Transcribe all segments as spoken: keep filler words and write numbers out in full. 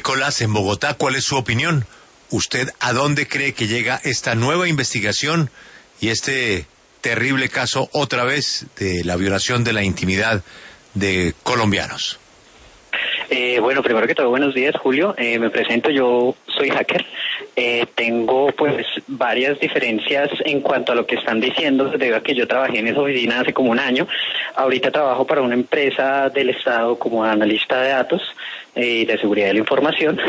Nicolás, en Bogotá, ¿cuál es su opinión? ¿Usted a dónde cree que llega esta nueva investigación y este terrible caso otra vez de la violación de la intimidad de colombianos? Eh, bueno, primero que todo, buenos días, Julio. Eh, me presento, yo soy hacker. Eh, tengo pues varias diferencias en cuanto a lo que están diciendo, debido a que yo trabajé en esa oficina hace como un año. Ahorita trabajo para una empresa del Estado como analista de datos y eh, de seguridad de la información.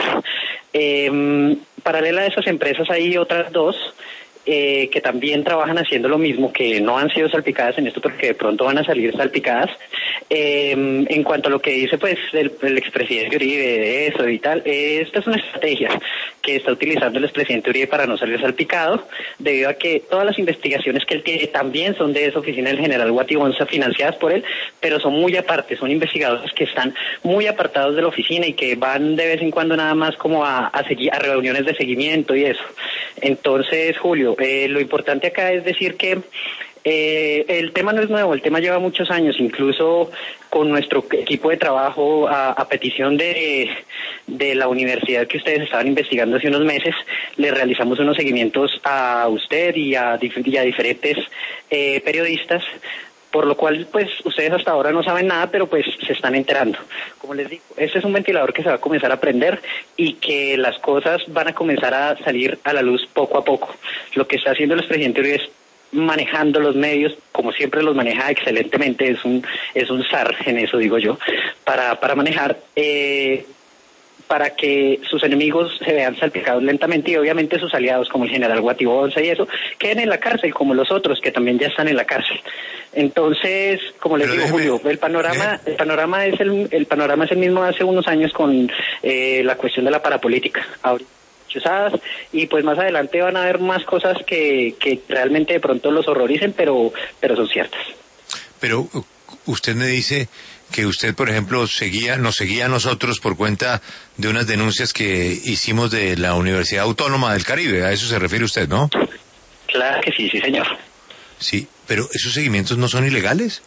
Eh, paralela a esas empresas hay otras dos Eh, que también trabajan haciendo lo mismo, que no han sido salpicadas en esto porque de pronto van a salir salpicadas. Eh, en cuanto a lo que dice pues el, el expresidente Uribe de eso y tal, eh, esta es una estrategia que está utilizando el expresidente Uribe para no salir salpicado, debido a que todas las investigaciones que él tiene también son de esa oficina del general Guatibonza, financiadas por él, pero son muy aparte, son investigadores que están muy apartados de la oficina y que van de vez en cuando nada más como a, a, seguir, a reuniones de seguimiento y eso. Entonces, Julio, Eh, lo importante acá es decir que eh, el tema no es nuevo, el tema lleva muchos años, incluso con nuestro equipo de trabajo a, a petición de, de la universidad que ustedes estaban investigando hace unos meses, le realizamos unos seguimientos a usted y a, y a diferentes eh, periodistas, por lo cual pues ustedes hasta ahora no saben nada, pero pues se están enterando. Como les digo, este es un ventilador que se va a comenzar a prender y que las cosas van a comenzar a salir a la luz poco a poco. Lo que está haciendo el presidente Uribe es manejando los medios, como siempre los maneja excelentemente, es un es un zar en eso, digo yo, para para manejar eh, para que sus enemigos se vean salpicados lentamente y obviamente sus aliados como el general Guatibonza y eso queden en la cárcel como los otros que también ya están en la cárcel. Entonces, como les Pero digo, déjeme, Julio, el panorama déjeme. el panorama es el el panorama es el mismo hace unos años con eh, la cuestión de la parapolítica. Ahorita chuzadas, y pues más adelante van a haber más cosas que que realmente de pronto los horroricen, pero pero son ciertas. Pero usted me dice que usted, por ejemplo, seguía, nos seguía a nosotros por cuenta de unas denuncias que hicimos de la Universidad Autónoma del Caribe. A eso se refiere usted, ¿no? Claro que sí, sí, señor. Sí, pero ¿esos seguimientos no son ilegales?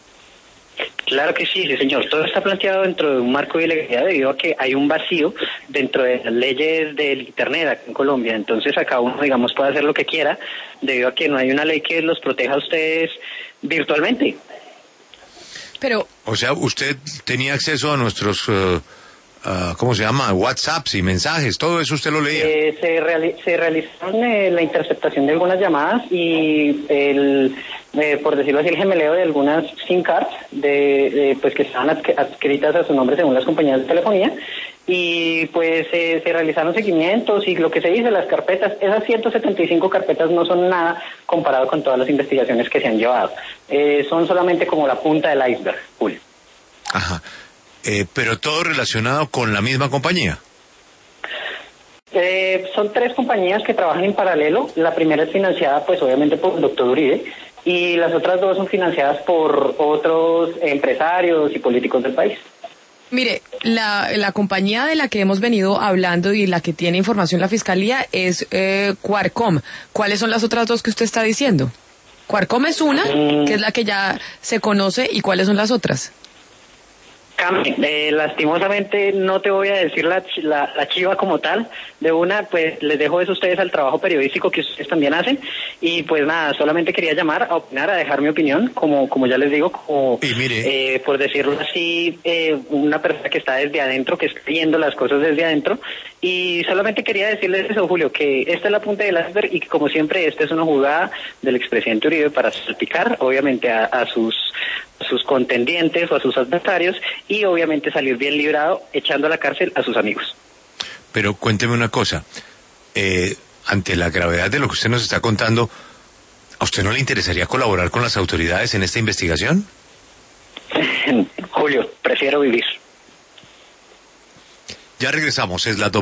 Claro que sí, sí, señor. Todo está planteado dentro de un marco de ilegalidad debido a que hay un vacío dentro de las leyes del Internet aquí en Colombia. Entonces acá uno, digamos, puede hacer lo que quiera debido a que no hay una ley que los proteja a ustedes virtualmente. Pero, o sea, usted tenía acceso a nuestros, uh, uh, ¿cómo se llama? WhatsApps y mensajes, todo eso usted lo leía. Eh, se, reali se realizaron eh, la interceptación de algunas llamadas y el, eh, por decirlo así, el gemeleo de algunas SIM cards de, de, pues que estaban adscritas a su nombre según las compañías de telefonía. Y pues eh, se realizaron seguimientos y lo que se dice, las carpetas, esas ciento setenta y cinco carpetas no son nada comparado con todas las investigaciones que se han llevado. Eh, son solamente como la punta del iceberg, Julio. Ajá. Eh, pero todo relacionado con la misma compañía. Eh, son tres compañías que trabajan en paralelo. La primera es financiada pues obviamente por el doctor Uribe y las otras dos son financiadas por otros empresarios y políticos del país. Mire, la, la compañía de la que hemos venido hablando y la que tiene información la Fiscalía es eh, Qualcomm. ¿Cuáles son las otras dos que usted está diciendo? Qualcomm es una, que es la que ya se conoce, ¿y cuáles son las otras? Eh, lastimosamente no te voy a decir la, la, la chiva como tal. De una, pues les dejo eso a ustedes al trabajo periodístico que ustedes también hacen. Y pues nada, solamente quería llamar a opinar, a dejar mi opinión, como como ya les digo, como y mire, eh, por decirlo así, eh, una persona que está desde adentro, que está viendo las cosas desde adentro. Y solamente quería decirles eso, Julio, que esta es la punta del iceberg y que como siempre esta es una jugada del expresidente Uribe para salpicar, obviamente, a, a sus a sus contendientes o a sus adversarios y obviamente salir bien librado echando a la cárcel a sus amigos. Pero cuénteme una cosa, eh, ante la gravedad de lo que usted nos está contando, ¿a usted no le interesaría colaborar con las autoridades en esta investigación? Julio, prefiero vivir. Ya regresamos, es la